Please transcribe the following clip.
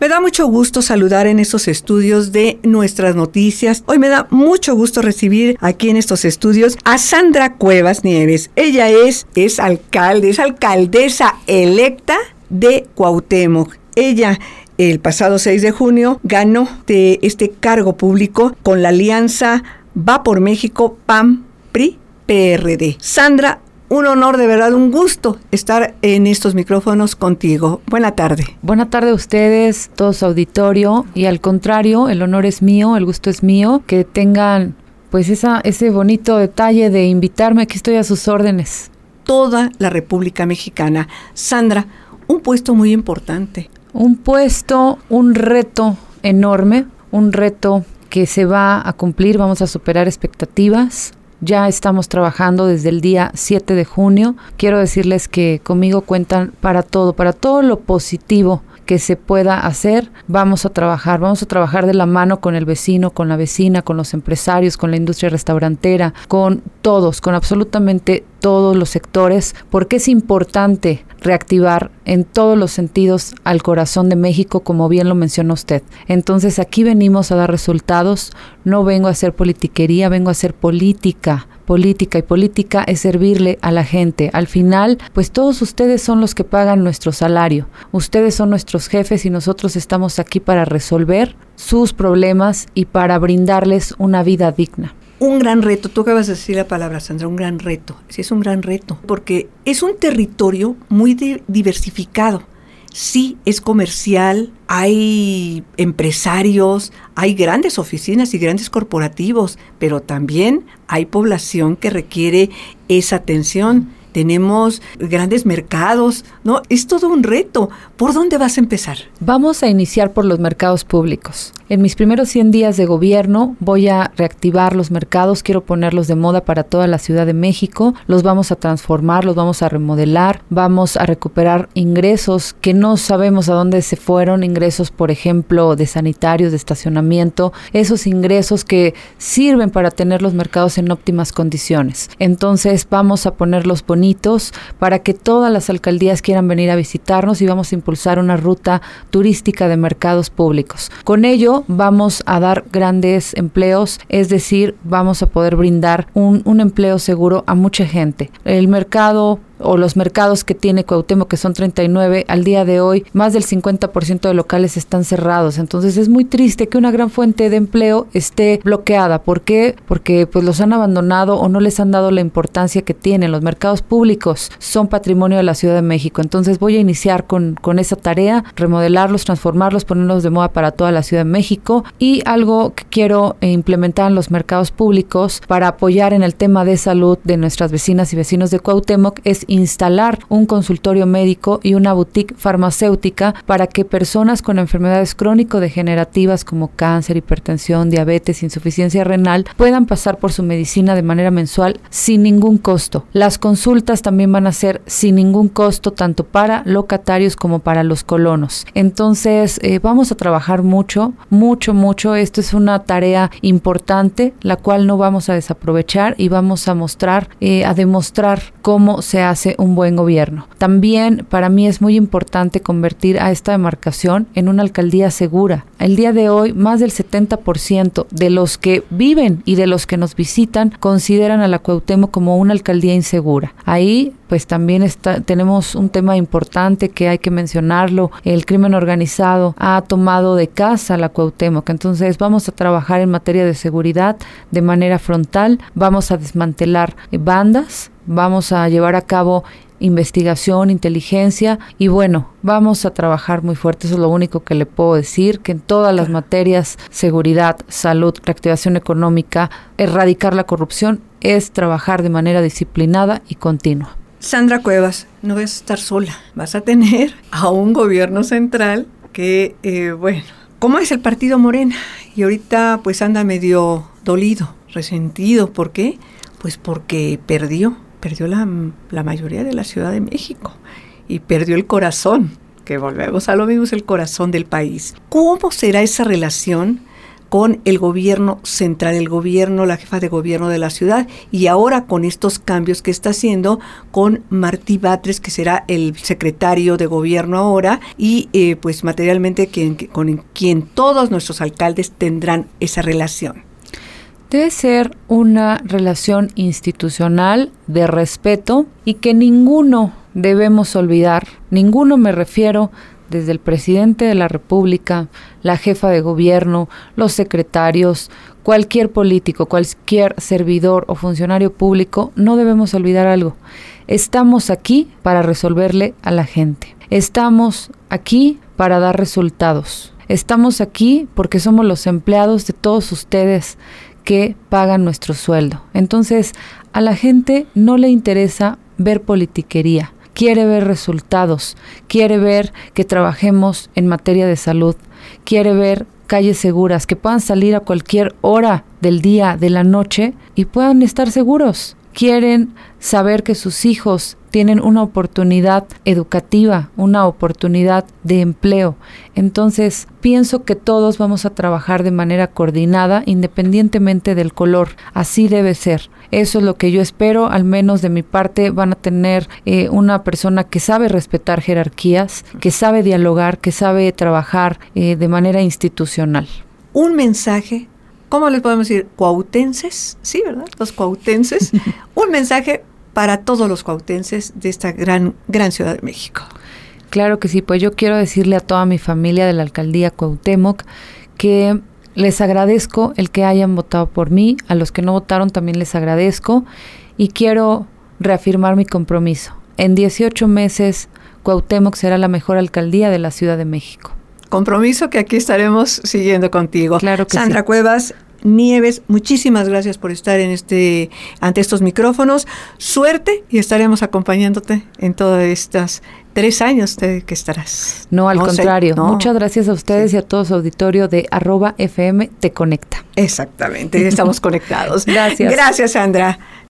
Me da mucho gusto saludar en estos estudios de Nuestras Noticias. Hoy me da mucho gusto recibir aquí en estos estudios a Sandra Cuevas Nieves. Ella es alcaldesa electa de Cuauhtémoc. Ella, el pasado 6 de junio, ganó de este cargo público con la alianza Va por México, PAN, PRI, PRD. Sandra, un honor, de verdad, un gusto estar en estos micrófonos contigo. Buena tarde. Buena tarde a ustedes, todo su auditorio, y al contrario, el honor es mío, el gusto es mío, que tengan pues ese bonito detalle de invitarme. Aquí estoy a sus órdenes. Toda la República Mexicana. Sandra, un puesto muy importante. Un puesto, un reto enorme, un reto que se va a cumplir, vamos a superar expectativas. Ya estamos trabajando desde el día 7 de junio. Quiero decirles que conmigo cuentan para todo lo positivo que se pueda hacer. Vamos a trabajar de la mano con el vecino, con la vecina, con los empresarios, con la industria restaurantera, con todos, con absolutamente todos los sectores, porque es importante reactivar en todos los sentidos al corazón de México, como bien lo mencionó usted. Entonces aquí venimos a dar resultados, no vengo a hacer politiquería, vengo a hacer política, y política es servirle a la gente. Al final, pues todos ustedes son los que pagan nuestro salario, ustedes son nuestros jefes y nosotros estamos aquí para resolver sus problemas y para brindarles una vida digna. Un gran reto, tú acabas de decir la palabra, Sandra, un gran reto. Sí, es un gran reto, porque es un territorio muy diversificado. Sí, es comercial, hay empresarios, hay grandes oficinas y grandes corporativos, pero también hay población que requiere esa atención. Tenemos grandes mercados, ¿no? Es todo un reto. ¿Por dónde vas a empezar? Vamos a iniciar por los mercados públicos. En mis primeros 100 días de gobierno voy a reactivar los mercados, quiero ponerlos de moda para toda la Ciudad de México, los vamos a transformar, los vamos a remodelar, vamos a recuperar ingresos que no sabemos a dónde se fueron, ingresos, por ejemplo, de sanitarios, de estacionamiento, esos ingresos que sirven para tener los mercados en óptimas condiciones. Entonces vamos a ponerlos bonitos para que todas las alcaldías quieran venir a visitarnos y vamos a impulsar una ruta turística de mercados públicos. Con ello vamos a dar grandes empleos, es decir, vamos a poder brindar un empleo seguro a mucha gente. El mercado o los mercados que tiene Cuauhtémoc, que son 39, al día de hoy más del 50% de locales están cerrados. Entonces es muy triste que una gran fuente de empleo esté bloqueada. ¿Por qué? Porque pues los han abandonado o no les han dado la importancia que tienen. Los mercados públicos son patrimonio de la Ciudad de México. Entonces voy a iniciar con esa tarea, remodelarlos, transformarlos, ponerlos de moda para toda la Ciudad de México. Y algo que quiero implementar en los mercados públicos para apoyar en el tema de salud de nuestras vecinas y vecinos de Cuauhtémoc es instalar un consultorio médico y una boutique farmacéutica para que personas con enfermedades crónico-degenerativas como cáncer, hipertensión, diabetes, insuficiencia renal puedan pasar por su medicina de manera mensual sin ningún costo. Las consultas también van a ser sin ningún costo, tanto para locatarios como para los colonos. Entonces vamos a trabajar mucho. Esto es una tarea importante, la cual no vamos a desaprovechar y vamos a demostrar cómo se hace un buen gobierno. También para mí es muy importante convertir a esta demarcación en una alcaldía segura. El día de hoy, más del 70% de los que viven y de los que nos visitan consideran a la Cuauhtémoc como una alcaldía insegura. Ahí pues también tenemos un tema importante que hay que mencionarlo. El crimen organizado ha tomado de casa la Cuauhtémoc. Entonces vamos a trabajar en materia de seguridad de manera frontal. Vamos a desmantelar bandas. Vamos a llevar a cabo investigación, inteligencia y bueno, vamos a trabajar muy fuerte. Eso es lo único que le puedo decir, que en todas las materias, seguridad, salud, reactivación económica, erradicar la corrupción, es trabajar de manera disciplinada y continua. Sandra Cuevas, no vas a estar sola, vas a tener a un gobierno central que, ¿cómo es el partido Morena? Y ahorita pues anda medio dolido, resentido. ¿Por qué? Pues porque perdió la mayoría de la Ciudad de México y perdió el corazón, que volvemos a lo mismo, es el corazón del país. ¿Cómo será esa relación con el gobierno central, el gobierno, la jefa de gobierno de la ciudad, y ahora con estos cambios que está haciendo con Martí Batres, que será el secretario de gobierno ahora, y pues materialmente con quien todos nuestros alcaldes tendrán esa relación. Debe ser una relación institucional de respeto y que ninguno debemos olvidar, ninguno me refiero desde el presidente de la República, la jefa de gobierno, los secretarios, cualquier político, cualquier servidor o funcionario público, no debemos olvidar algo. Estamos aquí para resolverle a la gente. Estamos aquí para dar resultados. Estamos aquí porque somos los empleados de todos ustedes que pagan nuestro sueldo. Entonces, a la gente no le interesa ver politiquería, quiere ver resultados, quiere ver que trabajemos en materia de salud, quiere ver calles seguras, que puedan salir a cualquier hora del día, de la noche y puedan estar seguros. Quieren saber que sus hijos tienen una oportunidad educativa, una oportunidad de empleo. Entonces, pienso que todos vamos a trabajar de manera coordinada, independientemente del color. Así debe ser. Eso es lo que yo espero, al menos de mi parte. Van a tener una persona que sabe respetar jerarquías, que sabe dialogar, que sabe trabajar de manera institucional. Un mensaje, ¿cómo les podemos decir? Cuauhtenses, sí, ¿verdad? Los cuauhtenses. Un mensaje para todos los cuauhtenses de esta gran Ciudad de México. Claro que sí, pues yo quiero decirle a toda mi familia de la Alcaldía Cuauhtémoc que les agradezco el que hayan votado por mí, a los que no votaron también les agradezco y quiero reafirmar mi compromiso. En 18 meses, Cuauhtémoc será la mejor alcaldía de la Ciudad de México. Compromiso que aquí estaremos siguiendo contigo. Claro que Sandra sí. Cuevas Nieves, muchísimas gracias por estar ante estos micrófonos. Suerte y estaremos acompañándote en todos estos 3 años que estarás. No, al contrario. Muchas gracias a ustedes y a todo su auditorio de @FM Te Conecta. Exactamente, estamos conectados. Gracias. Gracias, Sandra.